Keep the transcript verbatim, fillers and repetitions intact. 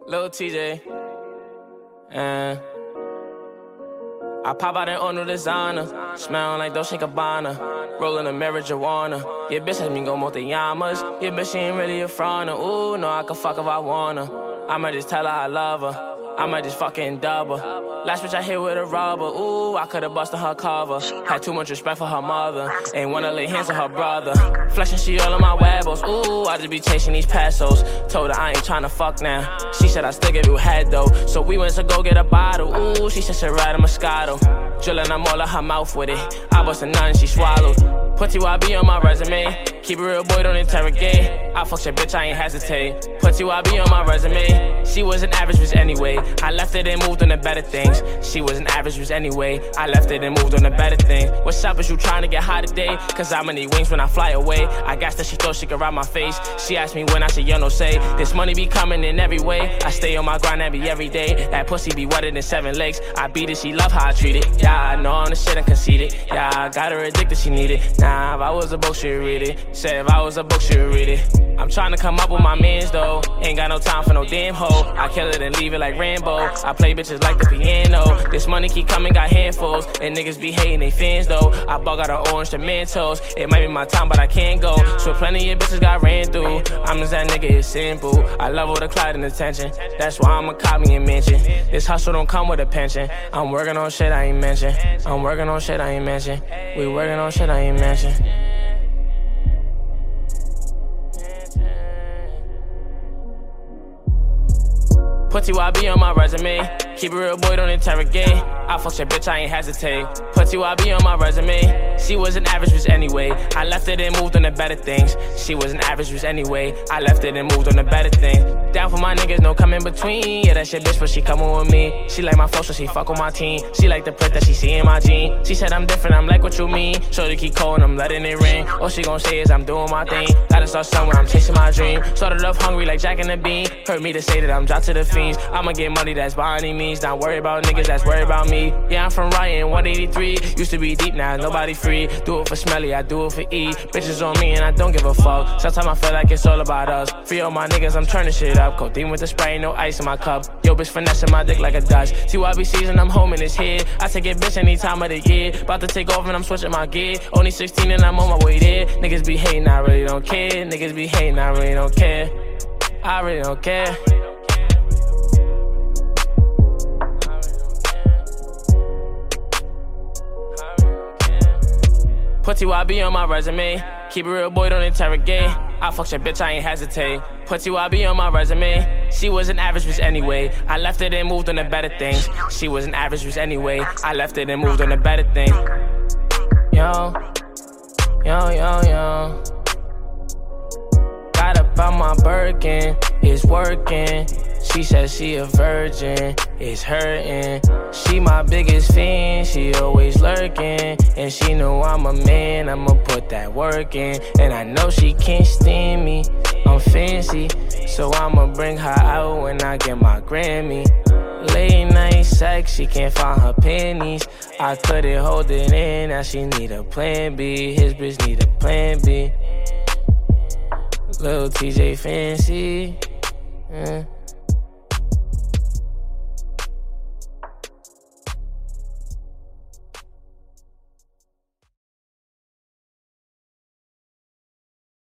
Lil T J, and I pop out in all new designer, smelling like Dolce and Gabbana, rolling a marijuana. Yeah, bitch let me go Montayamas. Yeah, bitch she ain't really a front. Ooh, no, I can fuck if I wanna. I might just tell her I love her. I might just fucking dub her. Last bitch I hit with a rubber. Ooh, I could've busted her cover. Had too much respect for her mother. Ain't wanna lay hands on her brother. Flexing she all on my webbles. Ooh, I just be chasing these pesos. Told her I ain't tryna fuck now. She said I still give you head though. So we went to go get a bottle. Ooh, she said she ride a Moscato. Drillin', I'm all in her mouth with it. I bustin' nothing, she swallowed. Put T Y B on my resume. Keep it real, boy, don't interrogate. I fuck your bitch, I ain't hesitate. Put T Y B on my resume. She was an average bitch anyway. I left it and moved on to better things. She was an average bitch anyway. I left it and moved on to better things. What's up, is you trying to get high today? Cause I'ma need wings when I fly away. I guess that she thought she could ride my face. She asked me when I said, yo, no say. This money be coming in every way. I stay on my grind every, every day. That pussy be wetter than seven legs. I beat it, she love how I treat it. Yeah, I know I'm the shit and conceited. Yeah, I got her addicted, she need it. Nah, if I was a book, she'd read it. Said if I was a book, she'd read it. I'm trying to come up with my mans though. Ain't got no time for no damn hoe. I kill it and leave it like Rambo. I play bitches like the piano. This money keep coming, got handfuls. And niggas be hating they fans though. I bug out the orange to Mentos. It might be my time, but I can't go. So plenty of bitches got ran through. I'm just that nigga, it's simple. I love all the clout and attention. That's why I'ma cop me and mention. This hustle don't come with a pension. I'm working on shit I ain't mention. I'm working on shit I ain't mention. We working on shit I ain't mention. Put T Y B on my resume. Keep it real, boy, don't interrogate. I fuck your bitch, I ain't hesitate. Put T Y B on my resume. She was an average bitch anyway. I left it and moved on to better things. She was an average bitch anyway. I left it and moved on to better things. Down for my niggas, no come in between. Yeah, that shit bitch, but she coming with me. She like my flow, so she fuck with my team. She like the print that she see in my jean. She said I'm different, I'm like what you mean. Shorty keep calling, I'm letting it ring. All she gon' say is I'm doing my thing. Gotta start somewhere, I'm chasing my dream. Started off hungry like Jack and the Bean. Heard me to say that I'm dropped to the fiends. I'ma get money, that's by any means. Not worry about niggas, that's worry about me. Yeah, I'm from Ryan, one eighty-three. Used to be deep, now nobody free. Do it for Smelly, I do it for E. Bitches on me and I don't give a fuck. Sometimes I feel like it's all about us. Free all my niggas, I'm turning shit up. Codeine with the spray, no ice in my cup. Yo, bitch finessing my dick like a dust. T Y B season, I'm home in his head. I take it bitch any time of the year. About to take off and I'm switching my gear. Only sixteen and I'm on my way there. Niggas be hating, I really don't care. Niggas be hating, I really don't care. I really don't care. Put T Y B on my resume. Keep it real, boy, don't interrogate. I fuck your bitch, I ain't hesitate. Put T Y B on my resume. She was an average bitch anyway. I left it and moved on to better things. She was an average bitch anyway. I left it and moved on to better things. Yo, yo, yo, yo. Got up on my Birkin, it's working. She said she a virgin, it's hurting. She my biggest fan, she always lurking. And she know I'm a man, I'ma put that work in. And I know she can't stand me, I'm fancy. So I'ma bring her out when I get my Grammy. Late night sex, she can't find her panties. I couldn't hold it in, now she need a plan B. His bitch need a plan B. Lil T J fancy, yeah.